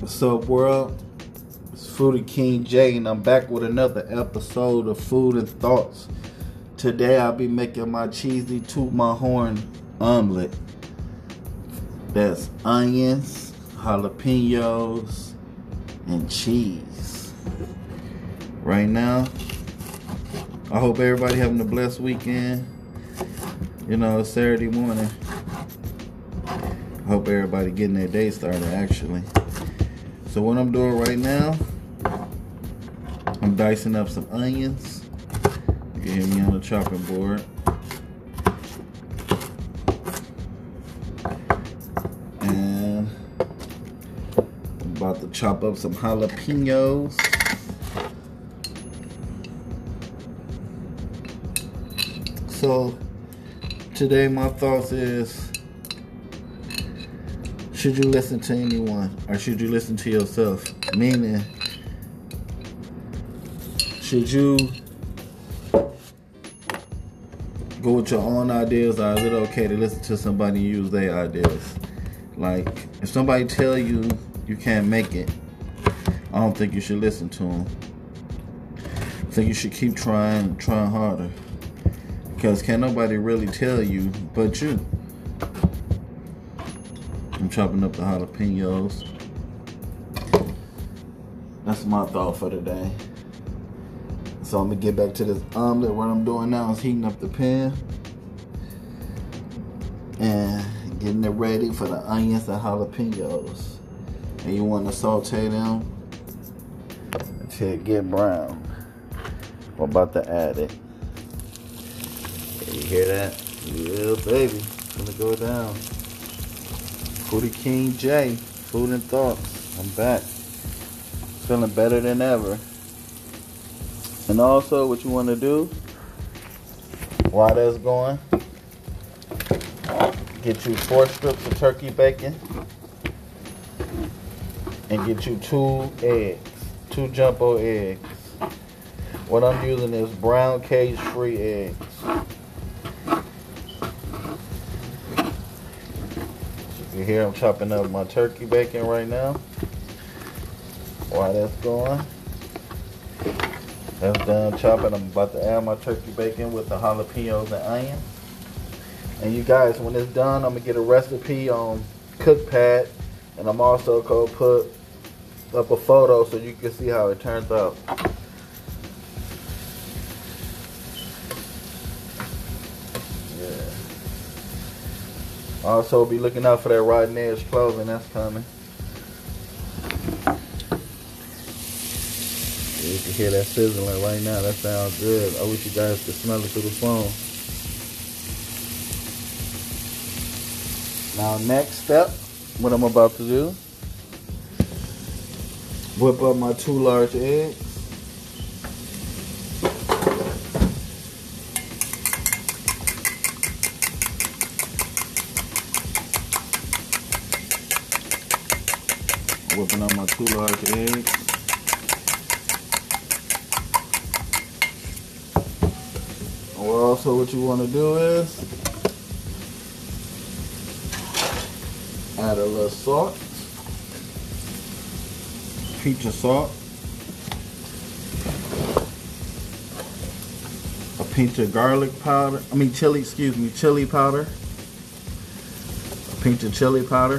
What's up, world? It's Foodie King J, and I'm back with another episode of Food and Thoughts. Today I'll be making my cheesy toot my horn omelet. That's onions, jalapenos, and cheese. Right now, I hope everybody having a blessed weekend. You know, it's Saturday morning. I hope everybody getting their day started, actually. So what I'm doing right now, I'm dicing up some onions. You can hear me on the chopping board. And I'm about to chop up some jalapenos. So today my thoughts is, should you listen to anyone or should you listen to yourself? Meaning, should you go with your own ideas, or is it okay to listen to somebody and use their ideas? Like, if somebody tell you you can't make it, I don't think you should listen to them. I think you should keep trying harder. Because can't nobody really tell you but you. I'm chopping up the jalapenos. That's my thought for today. So I'm gonna get back to this omelet. What I'm doing now is heating up the pan and getting it ready for the onions and jalapenos. And you want to saute them until it get brown. I'm about to add it. You hear that? Yeah, baby. It's gonna go down. Foodie King J, Food and Thoughts. I'm back. Feeling better than ever. And also, what you want to do while that's going, get you 4 strips of turkey bacon and get you 2 eggs, 2 jumbo eggs. What I'm using is brown cage-free eggs. You hear I'm chopping up my turkey bacon right now. While that's going, that's done chopping. I'm about to add my turkey bacon with the jalapenos and onions. And you guys, when it's done, I'm gonna get a recipe on Cookpad, and I'm also gonna put up a photo so you can see how it turns out. Also, be looking out for that rotten edge clothing that's coming. You can hear that sizzling right now. That sounds good. I wish you guys could smell it through the phone. Now, next step, what I'm about to do, whip up my 2 large eggs. Whipping up my 2 large eggs. Or also what you want to do is add a little salt, pinch of salt, a pinch of garlic powder, chili powder, a pinch of chili powder,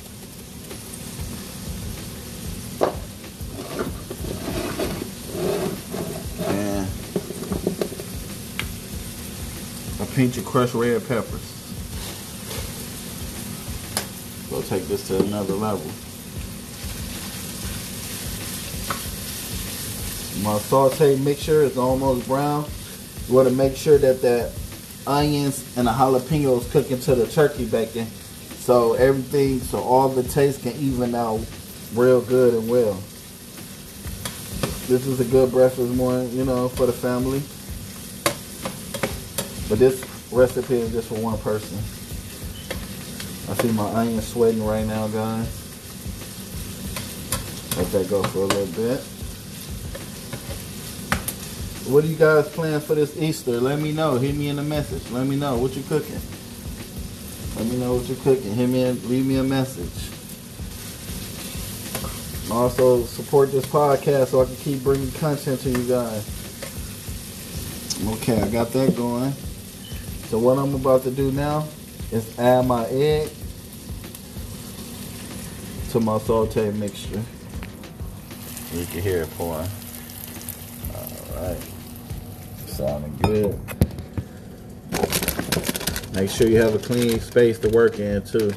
pinch of crushed red peppers. We'll take this to another level. My saute mixture is almost brown. You want to make sure that the onions and the jalapenos cook into the turkey bacon, so all the taste can even out real good and well. This is a good breakfast morning, you know, for the family. But this recipe is just for one person. I see my onions sweating right now, guys. Let that go for a little bit. What are you guys' plans for this Easter? Let me know. Hit me in a message. Let me know what you're cooking. Let me know what you're cooking. Hit me and leave me a message. And also support this podcast so I can keep bringing content to you guys. Okay, I got that going. So what I'm about to do now is add my egg to my saute mixture. You can hear it pouring. Alright. Sounding good. Make sure you have a clean space to work in too.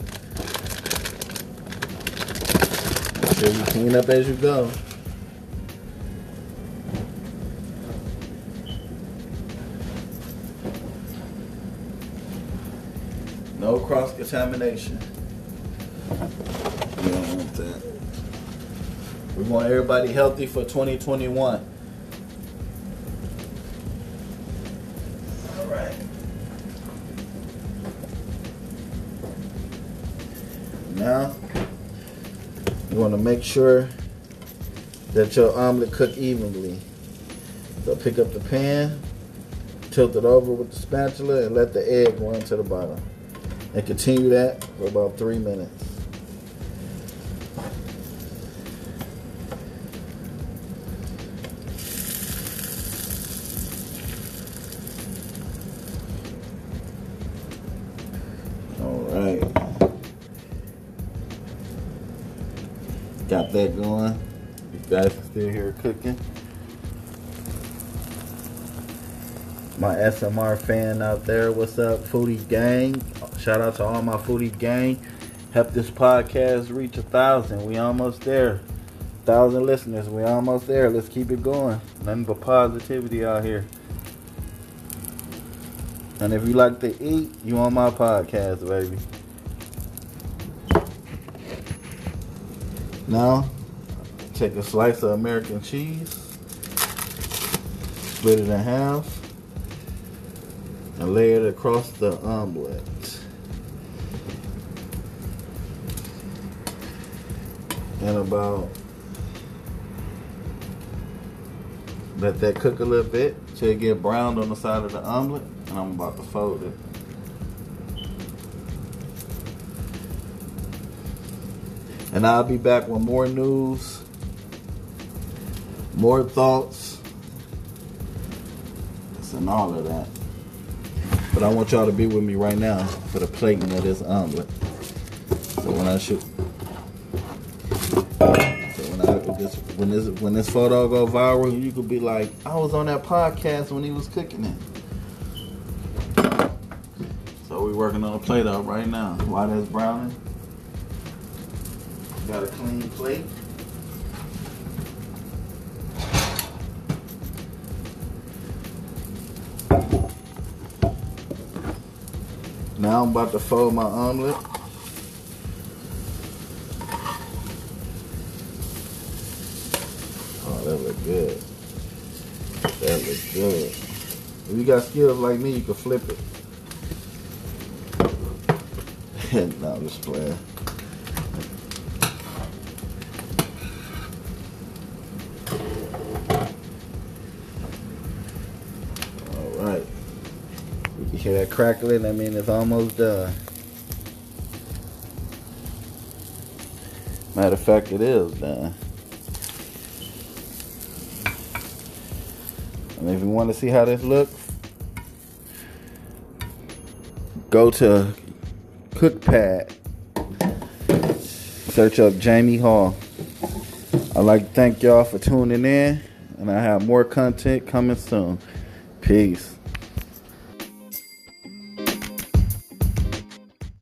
Make sure you clean up as you go. No cross-contamination. We don't want that. We want everybody healthy for 2021. All right. Now, you want to make sure that your omelet cook evenly. So pick up the pan, tilt it over with the spatula, and let the egg go into the bottom. And continue that for about 3 minutes. Alright. Got that going. You guys can still hear it cooking. My SMR fan out there, what's up, Foodie Gang? Shout out to all my Foodie Gang. Help this podcast reach 1,000. We almost there. 1,000 listeners. We almost there. Let's keep it going. Nothing but positivity out here. And if you like to eat, you on my podcast, baby. Now, take a slice of American cheese, split it in half, and lay it across the omelet. And about, let that cook a little bit till it get browned on the side of the omelet, and I'm about to fold it. And I'll be back with more news, more thoughts, and all of that. But I want y'all to be with me right now for the plating of this omelet. So when I shoot, when this photo go viral, you could be like, I was on that podcast when he was cooking it. So we working on a plate up right now. While that's browning, got a clean plate. Now I'm about to fold my omelet. Oh, that look good. That looks good. If you got skills like me, you can flip it. No, I'm just playing. Alright. You can hear that crackling, that means it's almost done. Matter of fact, it is done. And if you want to see how this looks, go to Cookpad. Search up Jamie Hall. I'd like to thank y'all for tuning in, and I have more content coming soon. Peace.